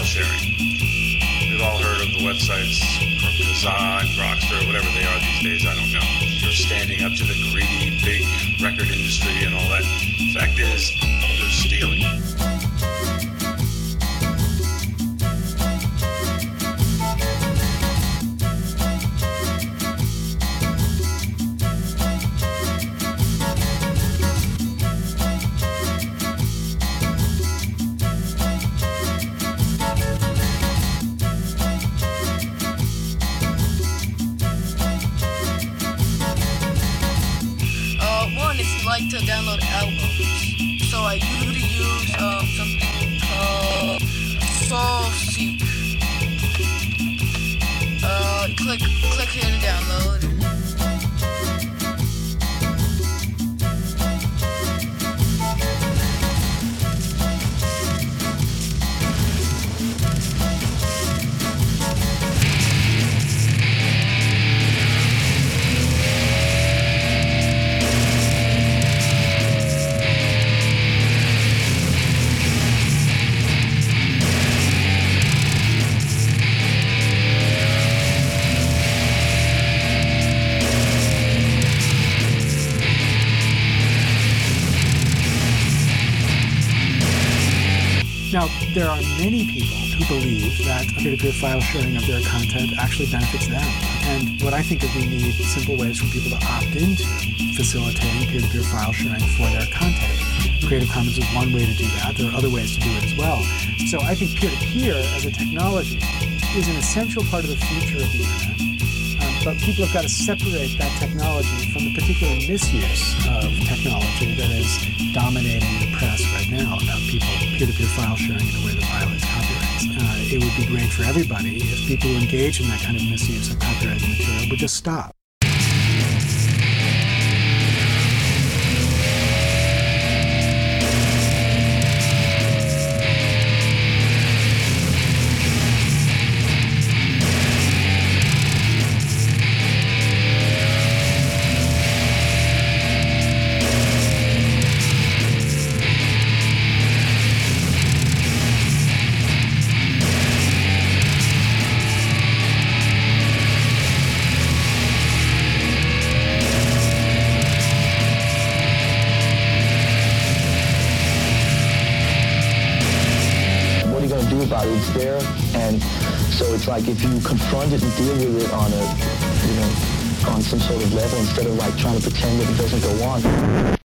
sharing. We've all heard of the websites from Kazaa, Grokster, whatever they are these days, I don't know. They're standing up to the greedy, big record industry and all that. Fact is, they're stealing. One, if you like to download albums, so I usually use something called SoulSeek. Click here to download. Now, there are many people who believe that peer-to-peer file sharing of their content actually benefits them. And what I think is we need simple ways for people to opt into facilitating peer-to-peer file sharing for their content. Creative Commons is one way to do that. There are other ways to do it as well. So I think peer-to-peer as a technology is an essential part of the future of the internet. But people have got to separate that technology from the particular misuse of technology that is dominating the press right now about people peer-to-peer file sharing in a way that violates copyrights. It would be great for everybody if people who engage in that kind of misuse of copyrighted material would just stop. About it, it's there, and so it's like if you confront it and deal with it on a, on some sort of level instead of like trying to pretend that it doesn't go on.